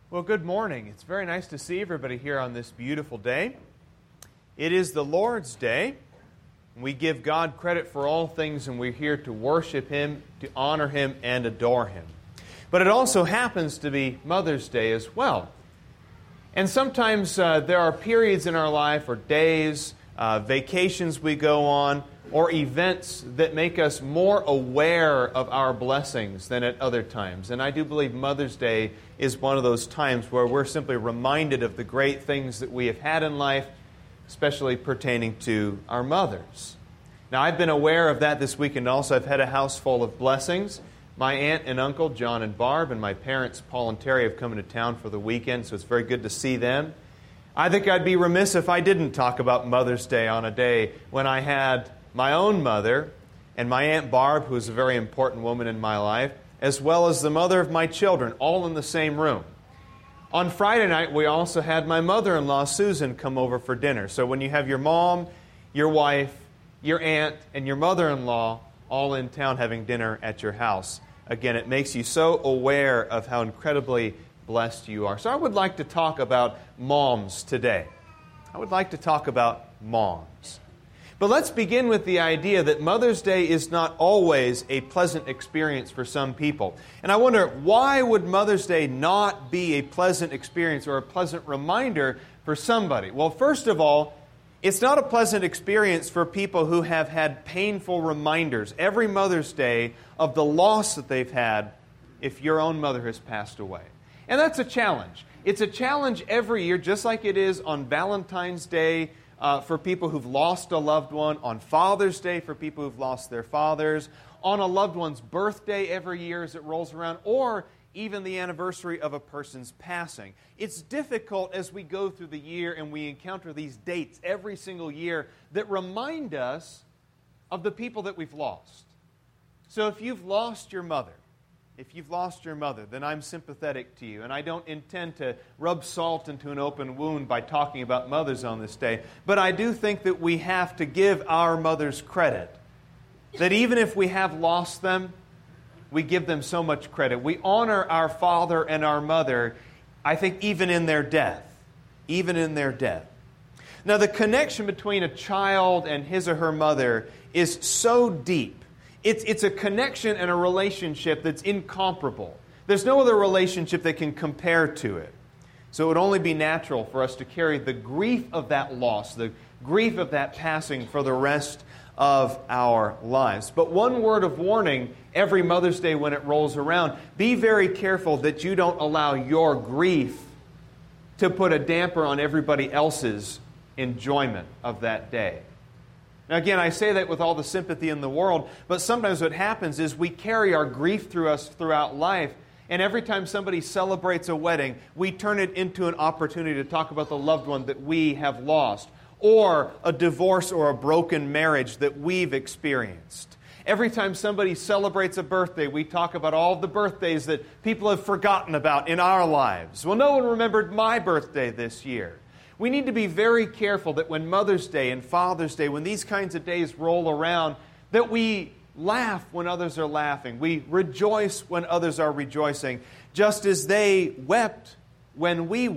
Well, good morning. It's very nice to see everybody here on this beautiful day. It is the Lord's Day. We give God credit for all things, and we're here to worship Him, to honor Him, and adore Him. But it also happens to be Mother's Day as well. And sometimes there are periods in our life, or days, vacations we go on, or events that make us more aware of our blessings than at other times. And I do believe Mother's Day is one of those times where we're simply reminded of the great things that we have had in life, especially pertaining to our mothers. Now, I've been aware of that this weekend also. I've had a house full of blessings. My aunt and uncle, John and Barb, and my parents, Paul and Terry, have come into town for the weekend, so it's very good to see them. I think I'd be remiss if I didn't talk about Mother's Day on a day when I had my own mother and my Aunt Barb, who is a very important woman in my life, as well as the mother of my children, all in the same room. On Friday night, we also had my mother-in-law, Susan, come over for dinner. So when you have your mom, your wife, your aunt, and your mother-in-law all in town having dinner at your house, again, it makes you so aware of how incredibly blessed you are. So I would like to talk about moms today. I would like to talk about moms. But let's begin with the idea that Mother's Day is not always a pleasant experience for some people. And I wonder, why would Mother's Day not be a pleasant experience or a pleasant reminder for somebody? Well, first of all, it's not a pleasant experience for people who have had painful reminders every Mother's Day of the loss that they've had if your own mother has passed away. And that's a challenge. It's a challenge every year, just like it is on Valentine's Day, for people who've lost a loved one, on Father's Day for people who've lost their fathers, on a loved one's birthday every year as it rolls around, or even the anniversary of a person's passing. It's difficult as we go through the year and we encounter these dates every single year that remind us of the people that we've lost. So if you've lost your mother, then I'm sympathetic to you. And I don't intend to rub salt into an open wound by talking about mothers on this day. But I do think that we have to give our mothers credit. That even if we have lost them, we give them so much credit. We honor our father and our mother, I think, even in their death. Even in their death. Now, the connection between a child and his or her mother is so deep. It's a connection and a relationship that's incomparable. There's no other relationship that can compare to it. So it would only be natural for us to carry the grief of that loss, the grief of that passing for the rest of our lives. But one word of warning every Mother's Day when it rolls around: be very careful that you don't allow your grief to put a damper on everybody else's enjoyment of that day. Now again, I say that with all the sympathy in the world, but sometimes what happens is we carry our grief through us throughout life, and every time somebody celebrates a wedding, we turn it into an opportunity to talk about the loved one that we have lost, or a divorce or a broken marriage that we've experienced. Every time somebody celebrates a birthday, we talk about all the birthdays that people have forgotten about in our lives. Well, no one remembered my birthday this year. We need to be very careful that when Mother's Day and Father's Day, when these kinds of days roll around, that we laugh when others are laughing. We rejoice when others are rejoicing, just as they wept when we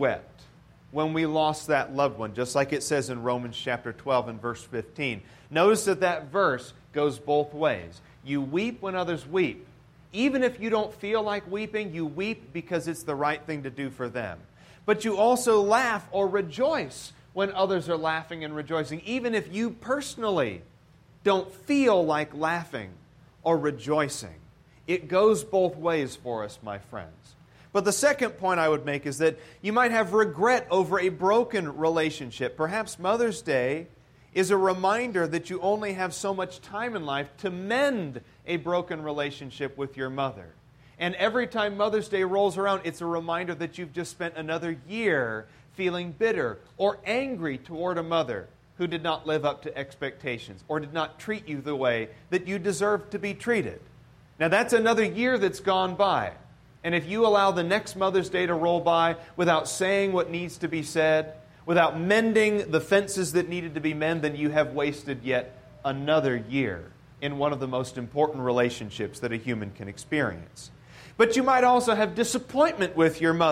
lost that loved one, just like it says in Romans chapter 12 and verse 15. Notice that verse goes both ways. You weep when others weep. Even if you don't feel like weeping, you weep because it's the right thing to do for them. But you also laugh or rejoice when others are laughing and rejoicing, even if you personally don't feel like laughing or rejoicing. It goes both ways for us, my friends. But the second point I would make is that you might have regret over a broken relationship. Perhaps Mother's Day is a reminder that you only have so much time in life to mend a broken relationship with your mother. And every time Mother's Day rolls around, it's a reminder that you've just spent another year feeling bitter or angry toward a mother who did not live up to expectations or did not treat you the way that you deserved to be treated. Now, that's another year that's gone by. And if you allow the next Mother's Day to roll by without saying what needs to be said, without mending the fences that needed to be mended, then you have wasted yet another year in one of the most important relationships that a human can experience. But you might also have disappointment with your mother.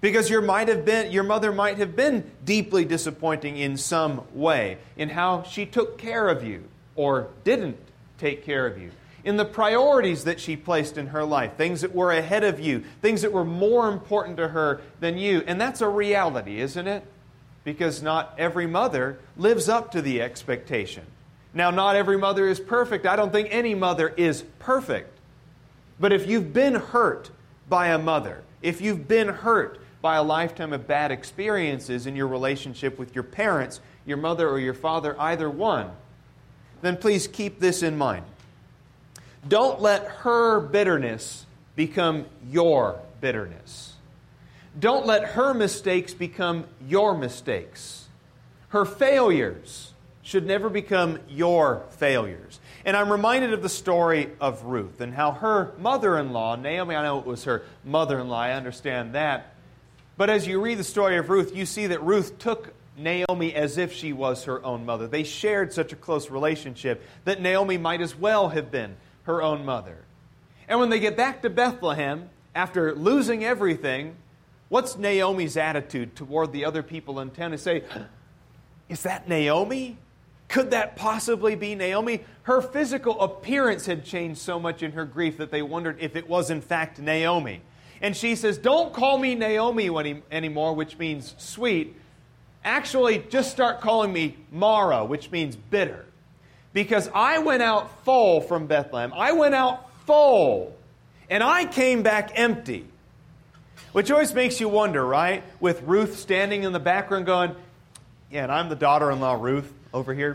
Because your mother might have been deeply disappointing in some way in how she took care of you or didn't take care of you, in the priorities that she placed in her life, things that were ahead of you, things that were more important to her than you. And that's a reality, isn't it? Because not every mother lives up to the expectation. Now, not every mother is perfect. I don't think any mother is perfect. But if you've been hurt by a mother, if you've been hurt by a lifetime of bad experiences in your relationship with your parents, your mother or your father, either one, then please keep this in mind. Don't let her bitterness become your bitterness. Don't let her mistakes become your mistakes. Her failures should never become your failures. And I'm reminded of the story of Ruth and how her mother-in-law, Naomi, I know it was her mother-in-law, I understand that. But as you read the story of Ruth, you see that Ruth took Naomi as if she was her own mother. They shared such a close relationship that Naomi might as well have been her own mother. And when they get back to Bethlehem, after losing everything, what's Naomi's attitude toward the other people in town? They say, "Is that Naomi? Could that possibly be Naomi?" Her physical appearance had changed so much in her grief that they wondered if it was in fact Naomi. And she says, "Don't call me Naomi anymore," which means sweet. Actually, just start calling me Mara, which means bitter. Because I went out full from Bethlehem. I went out full. And I came back empty. Which always makes you wonder, right? With Ruth standing in the background going, "Yeah, and I'm the daughter-in-law Ruth over here."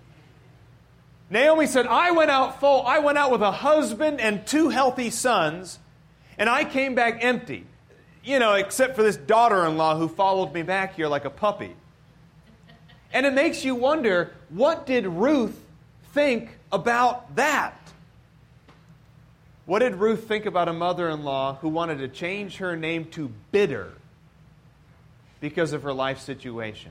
Naomi said, "I went out full. I went out with a husband and 2 healthy sons. And I came back empty. You know, except for this daughter-in-law who followed me back here like a puppy." And it makes you wonder, what did Ruth think about that? What did Ruth think about a mother-in-law who wanted to change her name to bitter because of her life situation?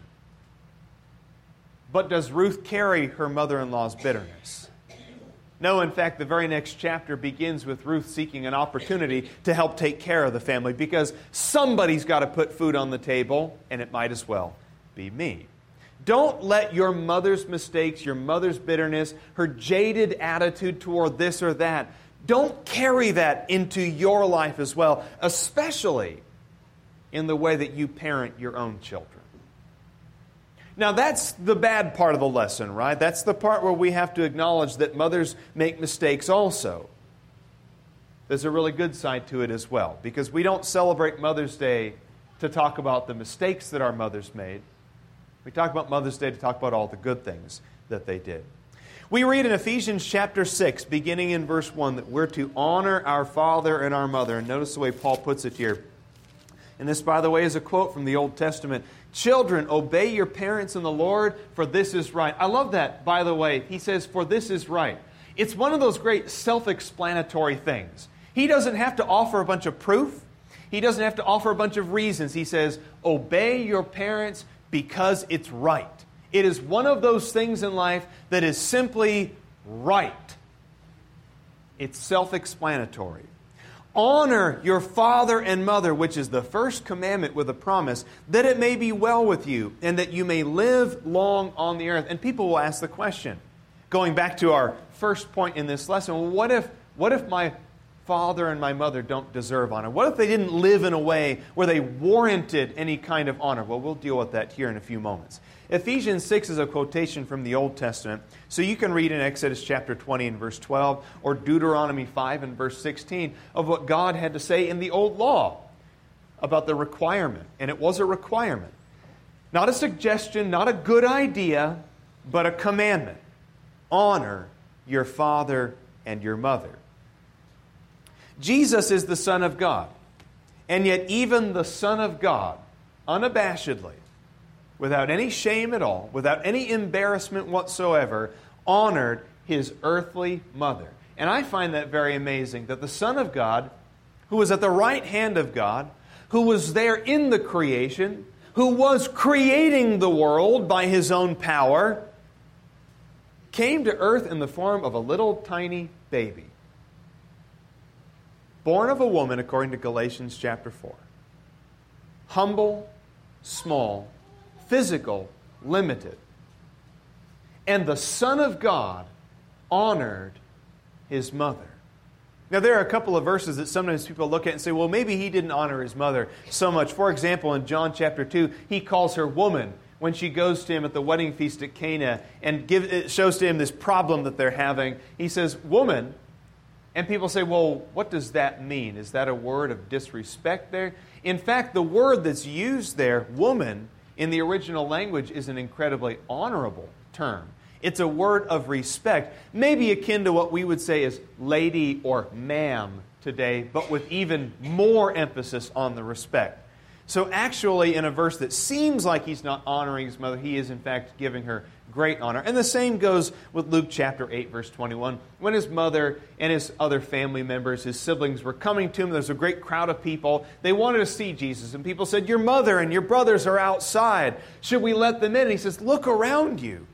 But does Ruth carry her mother-in-law's bitterness? No, in fact, the very next chapter begins with Ruth seeking an opportunity to help take care of the family because somebody's got to put food on the table, and it might as well be me. Don't let your mother's mistakes, your mother's bitterness, her jaded attitude toward this or that, don't carry that into your life as well, especially in the way that you parent your own children. Now, that's the bad part of the lesson, right? That's the part where we have to acknowledge that mothers make mistakes also. There's a really good side to it as well, because we don't celebrate Mother's Day to talk about the mistakes that our mothers made. We talk about Mother's Day to talk about all the good things that they did. We read in Ephesians chapter 6, beginning in verse 1, that we're to honor our father and our mother. And notice the way Paul puts it here. And this, by the way, is a quote from the Old Testament. "Children, obey your parents in the Lord, for this is right." I love that, by the way. He says, "For this is right." It's one of those great self-explanatory things. He doesn't have to offer a bunch of proof. He doesn't have to offer a bunch of reasons. He says, obey your parents because it's right. It is one of those things in life that is simply right. It's self-explanatory. Honor your father and mother, which is the first commandment with a promise, that it may be well with you and that you may live long on the earth. And people will ask the question, going back to our first point in this lesson, well, what if my father and my mother don't deserve honor? What if they didn't live in a way where they warranted any kind of honor? Well, we'll deal with that here in a few moments. Ephesians 6 is a quotation from the Old Testament. So you can read in Exodus chapter 20 and verse 12 or Deuteronomy 5 and verse 16 of what God had to say in the Old Law about the requirement. And it was a requirement. Not a suggestion, not a good idea, but a commandment. Honor your father and your mother. Jesus is the Son of God. And yet even the Son of God, unabashedly, without any shame at all, without any embarrassment whatsoever, honored his earthly mother. And I find that very amazing, that the Son of God, who was at the right hand of God, who was there in the creation, who was creating the world by his own power, came to earth in the form of a little tiny baby, born of a woman, according to Galatians chapter 4. humble, small, physical, limited. And the Son of God honored his mother. Now, there are a couple of verses that sometimes people look at and say, well, maybe he didn't honor his mother so much. For example, in John chapter 2, he calls her woman when she goes to him at the wedding feast at Cana and it shows to him this problem that they're having. He says, woman. And people say, well, what does that mean? Is that a word of disrespect there? In fact, the word that's used there, woman, in the original language is an incredibly honorable term. It's a word of respect, maybe akin to what we would say is lady or ma'am today, but with even more emphasis on the respect. So actually, in a verse that seems like he's not honoring his mother, he is in fact giving her great honor. And the same goes with Luke chapter 8, verse 21. When his mother and his other family members, his siblings, were coming to him, there's a great crowd of people. They wanted to see Jesus. And people said, your mother and your brothers are outside. Should we let them in? And he says, look around you.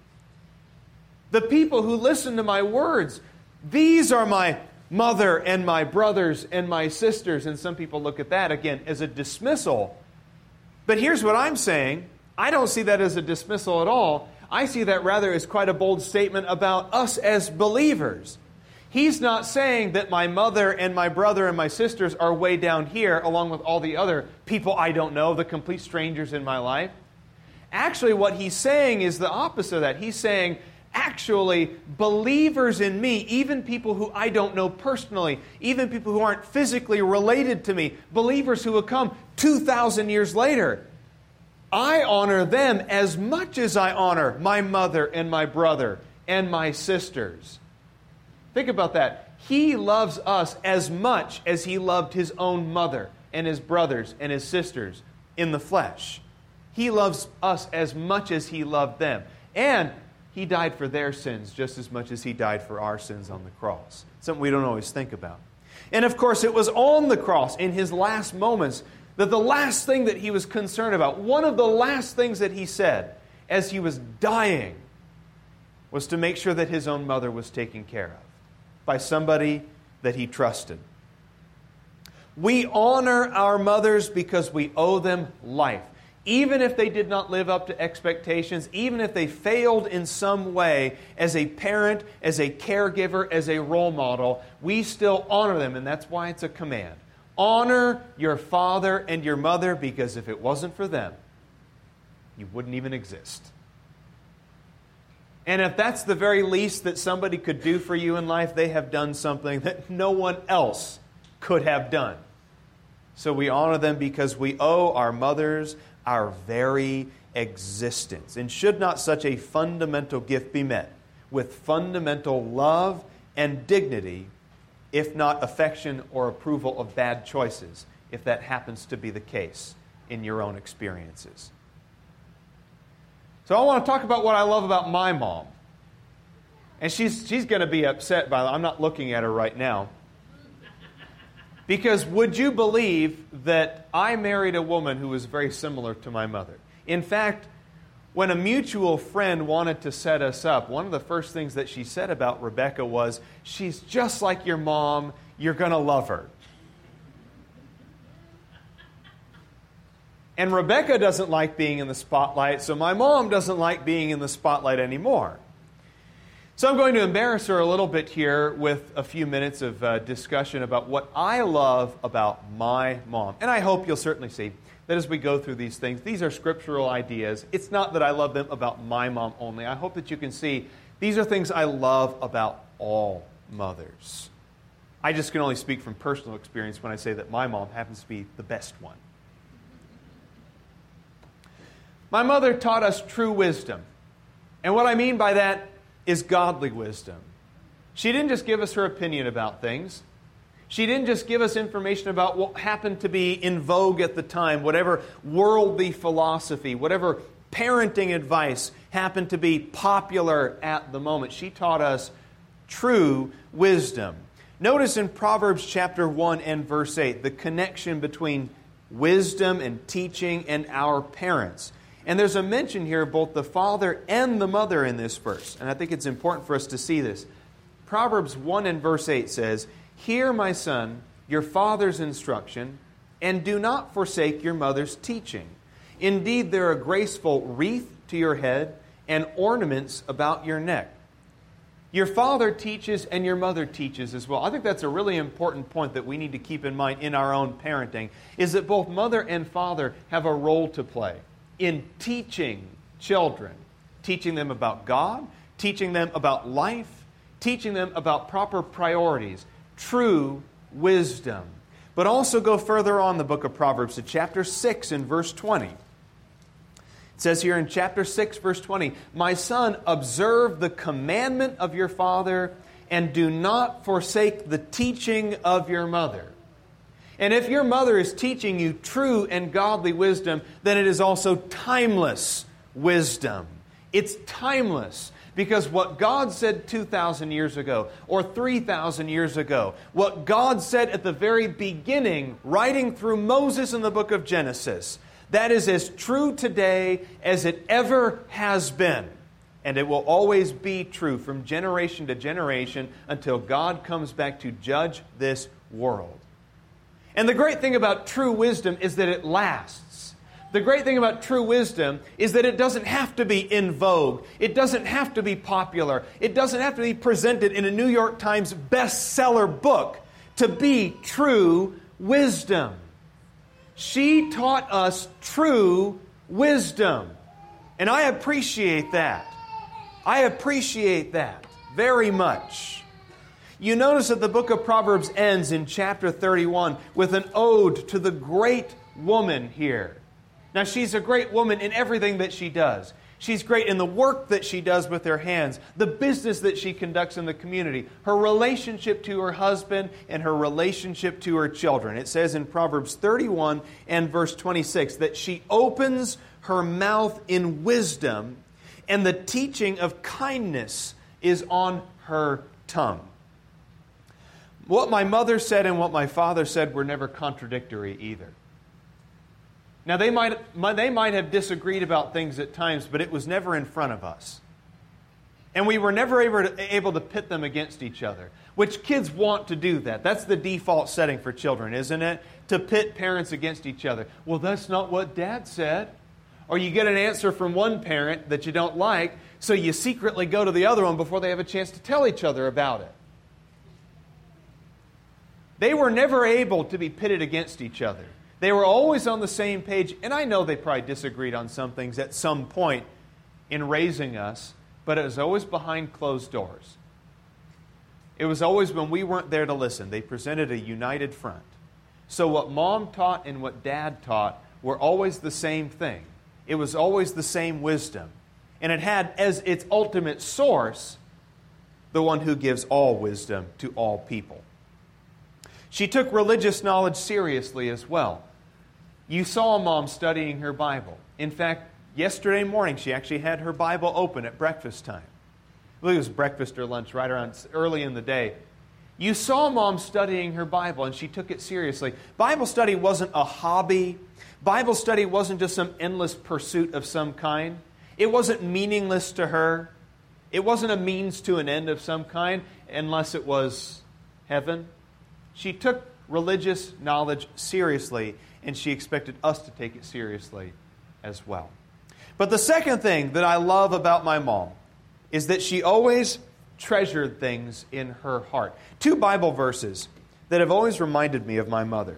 The people who listen to my words, these are my mother and my brothers and my sisters. And some people look at that, again, as a dismissal. But here's what I'm saying. I don't see that as a dismissal at all. I see that rather as quite a bold statement about us as believers. He's not saying that my mother and my brother and my sisters are way down here along with all the other people I don't know, the complete strangers in my life. Actually, what he's saying is the opposite of that. He's saying, actually, believers in me, even people who I don't know personally, even people who aren't physically related to me, believers who will come 2,000 years later, I honor them as much as I honor my mother and my brother and my sisters. Think about that. He loves us as much as he loved his own mother and his brothers and his sisters in the flesh. He loves us as much as he loved them. And he died for their sins just as much as he died for our sins on the cross. Something we don't always think about. And of course, it was on the cross, in his last moments, that the last thing that he was concerned about, one of the last things that he said as he was dying, was to make sure that his own mother was taken care of by somebody that he trusted. We honor our mothers because we owe them life. Even if they did not live up to expectations, even if they failed in some way as a parent, as a caregiver, as a role model, we still honor them, and that's why it's a command. Honor your father and your mother, because if it wasn't for them, you wouldn't even exist. And if that's the very least that somebody could do for you in life, they have done something that no one else could have done. So we honor them because we owe our mothers our very existence. And should not such a fundamental gift be met with fundamental love and dignity, if not affection or approval of bad choices, if that happens to be the case in your own experiences? So I want to talk about what I love about my mom. And she's going to be upset by that. I'm not looking at her right now. Because would you believe that I married a woman who was very similar to my mother? In fact, when a mutual friend wanted to set us up, one of the first things that she said about Rebecca was, she's just like your mom, you're going to love her. And Rebecca doesn't like being in the spotlight, so my mom doesn't like being in the spotlight anymore. So I'm going to embarrass her a little bit here with a few minutes of discussion about what I love about my mom. And I hope you'll certainly see that as we go through these things, these are scriptural ideas. It's not that I love them about my mom only. I hope that you can see these are things I love about all mothers. I just can only speak from personal experience when I say that my mom happens to be the best one. My mother taught us true wisdom. And what I mean by that is godly wisdom. She didn't just give us her opinion about things. She didn't just give us information about what happened to be in vogue at the time, whatever worldly philosophy, whatever parenting advice happened to be popular at the moment. She taught us true wisdom. Notice in Proverbs chapter 1 and verse 8, the connection between wisdom and teaching and our parents. And there's a mention here of both the father and the mother in this verse. And I think it's important for us to see this. Proverbs 1 and verse 8 says, "Hear, my son, your father's instruction, and do not forsake your mother's teaching. Indeed, they're a graceful wreath to your head and ornaments about your neck. Your father teaches and your mother teaches as well. I think that's a really important point that we need to keep in mind in our own parenting, is that both mother and father have a role to play in teaching children, teaching them about God, teaching them about life, teaching them about proper priorities, true wisdom. But also go further on the book of Proverbs to chapter 6 and verse 20. It says here in chapter 6, verse 20, "My son, observe the commandment of your father, and do not forsake the teaching of your mother." And if your mother is teaching you true and godly wisdom, then it is also timeless wisdom. It's timeless. Because what God said 2,000 years ago or 3,000 years ago, what God said at the very beginning, writing through Moses in the book of Genesis, that is as true today as it ever has been. And it will always be true from generation to generation until God comes back to judge this world. And the great thing about true wisdom is that it lasts. The great thing about true wisdom is that it doesn't have to be in vogue. It doesn't have to be popular. It doesn't have to be presented in a New York Times bestseller book to be true wisdom. She taught us true wisdom. And I appreciate that. I appreciate that very much. You notice that the book of Proverbs ends in chapter 31 with an ode to the great woman here. Now, she's a great woman in everything that she does. She's great in the work that she does with her hands, the business that she conducts in the community, her relationship to her husband, and her relationship to her children. It says in Proverbs 31 and verse 26 that she opens her mouth in wisdom, and the teaching of kindness is on her tongue. What my mother said and what my father said were never contradictory either. Now, they might have disagreed about things at times, but it was never in front of us. And we were never able to pit them against each other, which kids want to do that. That's the default setting for children, isn't it? To pit parents against each other. Well, that's not what Dad said. Or you get an answer from one parent that you don't like, so you secretly go to the other one before they have a chance to tell each other about it. They were never able to be pitted against each other. They were always on the same page, and I know they probably disagreed on some things at some point in raising us, but it was always behind closed doors. It was always when we weren't there to listen. They presented a united front. So what Mom taught and what Dad taught were always the same thing. It was always the same wisdom. And it had as its ultimate source the one who gives all wisdom to all people. She took religious knowledge seriously as well. You saw Mom studying her Bible. In fact, yesterday morning she actually had her Bible open at breakfast time. I believe it was breakfast or lunch, right around early in the day. You saw Mom studying her Bible, and she took it seriously. Bible study wasn't a hobby. Bible study wasn't just some endless pursuit of some kind. It wasn't meaningless to her. It wasn't a means to an end of some kind, unless it was heaven. She took religious knowledge seriously, and she expected us to take it seriously as well. But the second thing that I love about my mom is that she always treasured things in her heart. 2 Bible verses that have always reminded me of my mother.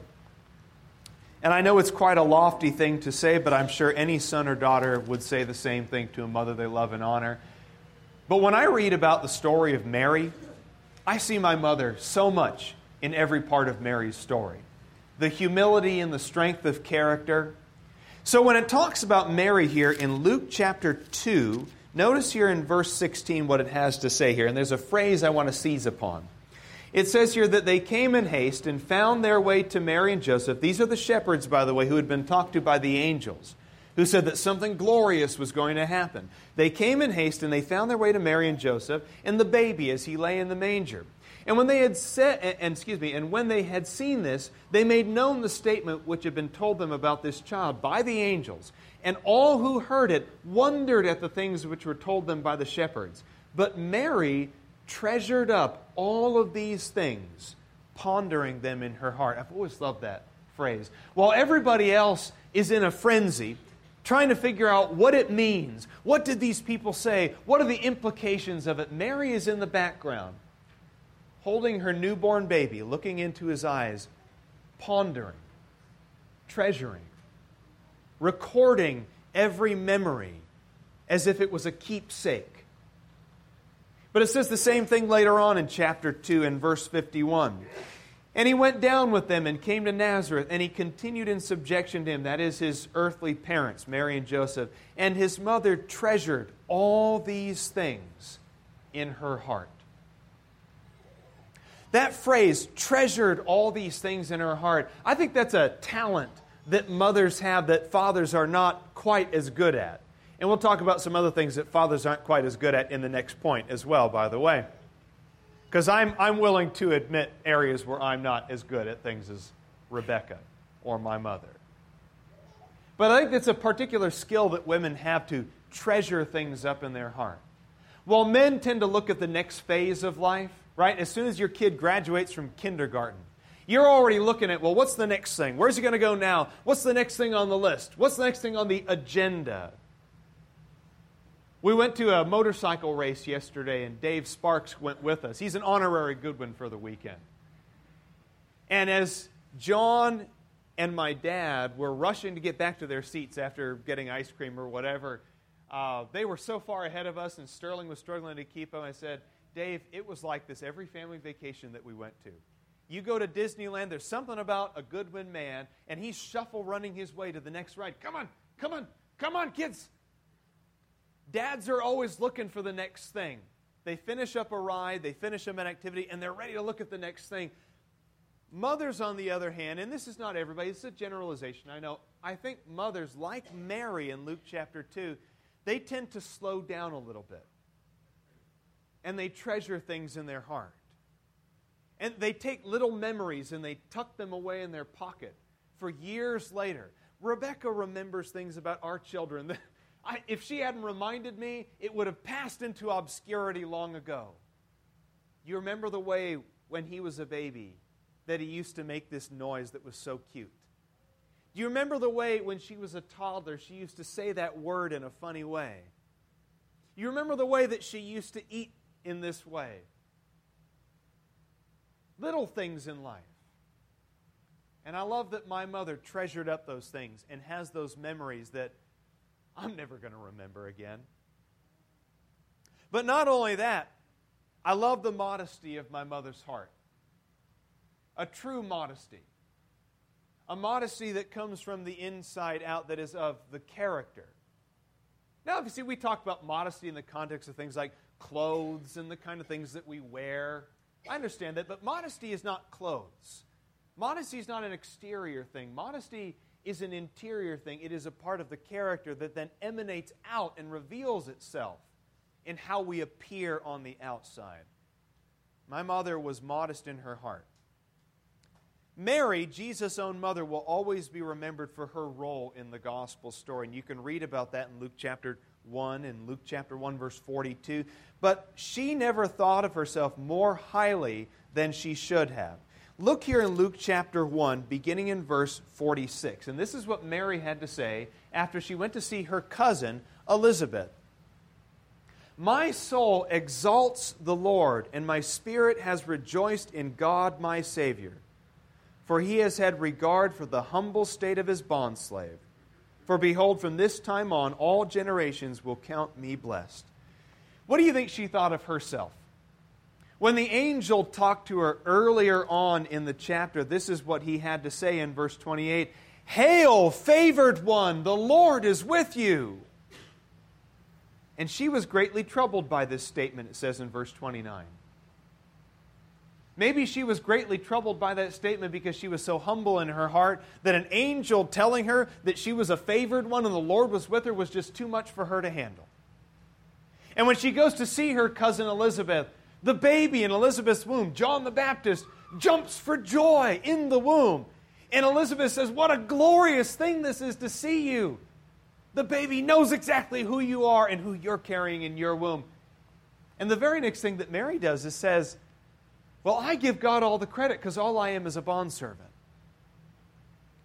And I know it's quite a lofty thing to say, but I'm sure any son or daughter would say the same thing to a mother they love and honor. But when I read about the story of Mary, I see my mother so much in every part of Mary's story. The humility and the strength of character. So when it talks about Mary here in Luke chapter 2, notice here in verse 16 what it has to say here. And there's a phrase I want to seize upon. It says here that they came in haste and found their way to Mary and Joseph. These are the shepherds, by the way, who had been talked to by the angels, who said that something glorious was going to happen. They came in haste and they found their way to Mary and Joseph and the baby as he lay in the manger. And when they had when they had seen this, they made known the statement which had been told them about this child by the angels. And all who heard it wondered at the things which were told them by the shepherds. But Mary treasured up all of these things, pondering them in her heart. I've always loved that phrase. While everybody else is in a frenzy, trying to figure out what it means. What did these people say? What are the implications of it? Mary is in the background, holding her newborn baby, looking into his eyes, pondering, treasuring, recording every memory as if it was a keepsake. But it says the same thing later on in chapter 2 and verse 51. And he went down with them and came to Nazareth, and he continued in subjection to him, that is his earthly parents, Mary and Joseph. And his mother treasured all these things in her heart. That phrase, treasured all these things in her heart, I think that's a talent that mothers have that fathers are not quite as good at. And we'll talk about some other things that fathers aren't quite as good at in the next point as well, by the way. Because I'm willing to admit areas where I'm not as good at things as Rebecca or my mother. But I think that's a particular skill that women have to treasure things up in their heart. While men tend to look at the next phase of life, right? As soon as your kid graduates from kindergarten, you're already looking at, well, what's the next thing? Where's he going to go now? What's the next thing on the list? What's the next thing on the agenda? We went to a motorcycle race yesterday, and Dave Sparks went with us. He's an honorary Goodwin for the weekend. And as John and my dad were rushing to get back to their seats after getting ice cream or whatever, they were so far ahead of us, and Sterling was struggling to keep them. I said, Dave, it was like this every family vacation that we went to. You go to Disneyland, there's something about a Goodwin man, and he's shuffle running his way to the next ride. Come on, come on, come on, kids. Dads are always looking for the next thing. They finish up a ride, they finish up an activity, and they're ready to look at the next thing. Mothers, on the other hand, and this is not everybody, it's a generalization, I know. I think mothers, like Mary in Luke chapter 2, they tend to slow down a little bit. And they treasure things in their heart. And they take little memories and they tuck them away in their pocket for years later. Rebecca remembers things about our children that if she hadn't reminded me, it would have passed into obscurity long ago. You remember the way when he was a baby that he used to make this noise that was so cute? Do you remember the way when she was a toddler she used to say that word in a funny way? You remember the way that she used to eat in this way? Little things in life. And I love that my mother treasured up those things and has those memories that I'm never going to remember again. But not only that, I love the modesty of my mother's heart. A true modesty. A modesty that comes from the inside out, that is of the character. Now, if you see, we talk about modesty in the context of things like clothes and the kind of things that we wear. I understand that, but modesty is not clothes. Modesty is not an exterior thing. Modesty is an interior thing. It is a part of the character that then emanates out and reveals itself in how we appear on the outside. My mother was modest in her heart. Mary, Jesus' own mother, will always be remembered for her role in the gospel story. And you can read about that in Luke chapter 1 and Luke chapter 1 verse 42. But she never thought of herself more highly than she should have. Look here in Luke chapter 1, beginning in verse 46. And this is what Mary had to say after she went to see her cousin Elizabeth. My soul exalts the Lord, and my spirit has rejoiced in God my Savior. For he has had regard for the humble state of his bondslave. For behold, from this time on, all generations will count me blessed. What do you think she thought of herself? When the angel talked to her earlier on in the chapter, this is what he had to say in verse 28. Hail, favored one, the Lord is with you. And she was greatly troubled by this statement, it says in verse 29. Maybe she was greatly troubled by that statement because she was so humble in her heart that an angel telling her that she was a favored one and the Lord was with her was just too much for her to handle. And when she goes to see her cousin Elizabeth, the baby in Elizabeth's womb, John the Baptist, jumps for joy in the womb. And Elizabeth says, what a glorious thing this is to see you. The baby knows exactly who you are and who you're carrying in your womb. And the very next thing that Mary does is says, well, I give God all the credit because all I am is a bondservant.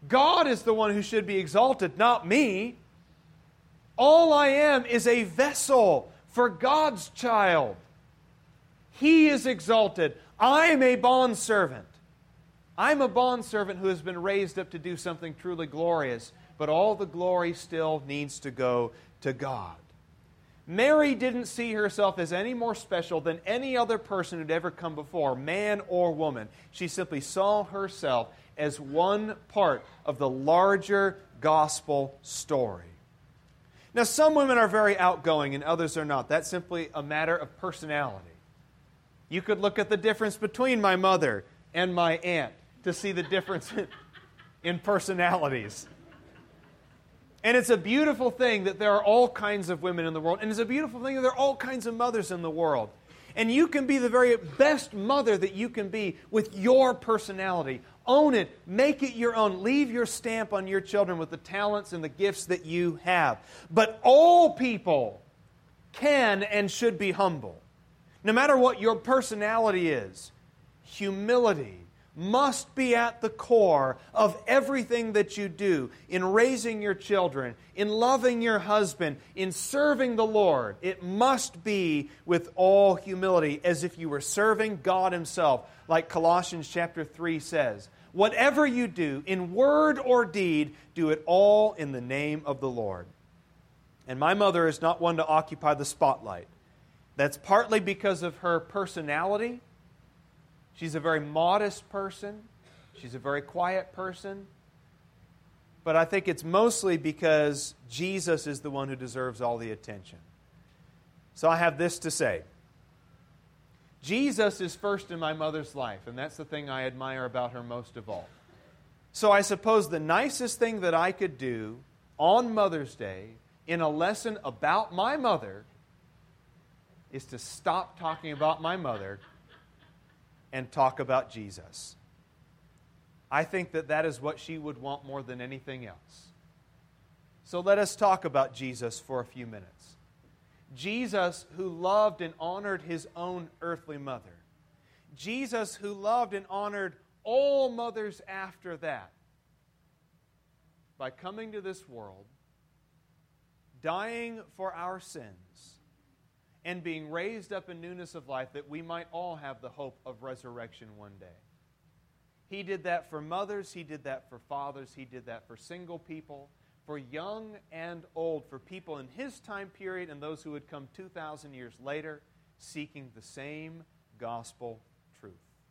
God is the one who should be exalted, not me. All I am is a vessel for God's child. He is exalted. I am a bondservant. I'm a bondservant who has been raised up to do something truly glorious, but all the glory still needs to go to God. Mary didn't see herself as any more special than any other person who'd ever come before, man or woman. She simply saw herself as one part of the larger gospel story. Now, some women are very outgoing and others are not. That's simply a matter of personality. You could look at the difference between my mother and my aunt to see the difference in personalities. And it's a beautiful thing that there are all kinds of women in the world. And it's a beautiful thing that there are all kinds of mothers in the world. And you can be the very best mother that you can be with your personality. Own it. Make it your own. Leave your stamp on your children with the talents and the gifts that you have. But all people can and should be humble. No matter what your personality is, humility must be at the core of everything that you do in raising your children, in loving your husband, in serving the Lord. It must be with all humility, as if you were serving God Himself, like Colossians chapter 3 says. Whatever you do, in word or deed, do it all in the name of the Lord. And my mother is not one to occupy the spotlight. That's partly because of her personality. She's a very modest person. She's a very quiet person. But I think it's mostly because Jesus is the one who deserves all the attention. So I have this to say. Jesus is first in my mother's life, and that's the thing I admire about her most of all. So I suppose the nicest thing that I could do on Mother's Day in a lesson about my mother is to stop talking about my mother and talk about Jesus. I think that that is what she would want more than anything else. So let us talk about Jesus for a few minutes. Jesus who loved and honored His own earthly mother. Jesus who loved and honored all mothers after that by coming to this world, dying for our sins, and being raised up in newness of life that we might all have the hope of resurrection one day. He did that for mothers, He did that for fathers, He did that for single people, for young and old, for people in His time period and those who would come 2,000 years later seeking the same gospel truth.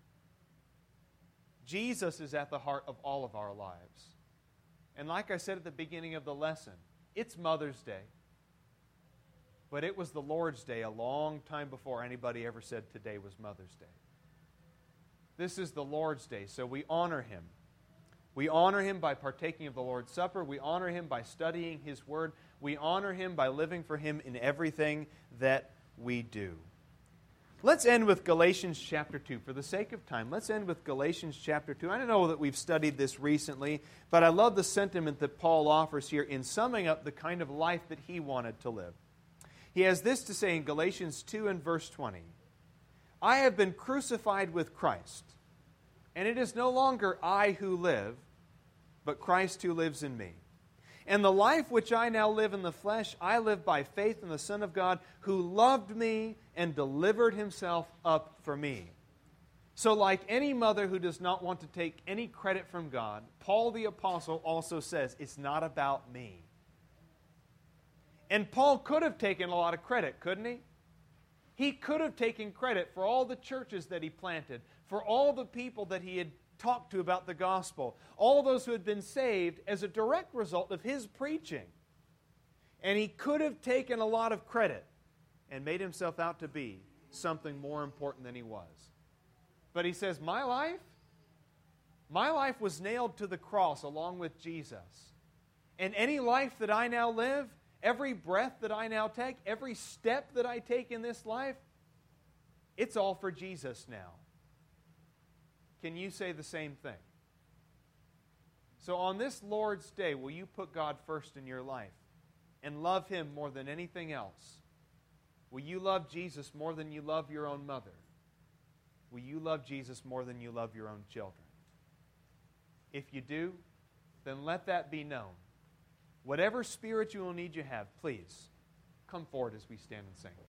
Jesus is at the heart of all of our lives. And like I said at the beginning of the lesson, it's Mother's Day. But it was the Lord's Day a long time before anybody ever said today was Mother's Day. This is the Lord's Day, so we honor Him. We honor Him by partaking of the Lord's Supper. We honor Him by studying His Word. We honor Him by living for Him in everything that we do. Let's end with Galatians chapter 2. For the sake of time, let's end with Galatians chapter 2. I don't know that we've studied this recently, but I love the sentiment that Paul offers here in summing up the kind of life that he wanted to live. He has this to say in Galatians 2 and verse 20. I have been crucified with Christ, and it is no longer I who live, but Christ who lives in me. And the life which I now live in the flesh, I live by faith in the Son of God, who loved me and delivered Himself up for me. So like any mother who does not want to take any credit from God, Paul the Apostle also says, it's not about me. And Paul could have taken a lot of credit, couldn't he? He could have taken credit for all the churches that he planted, for all the people that he had talked to about the gospel, all those who had been saved as a direct result of his preaching. And he could have taken a lot of credit and made himself out to be something more important than he was. But he says, my life was nailed to the cross along with Jesus. And any life that I now live, every breath that I now take, every step that I take in this life, it's all for Jesus now. Can you say the same thing? So on this Lord's Day, will you put God first in your life and love Him more than anything else? Will you love Jesus more than you love your own mother? Will you love Jesus more than you love your own children? If you do, then let that be known. Whatever spiritual need you have, please come forward as we stand and sing.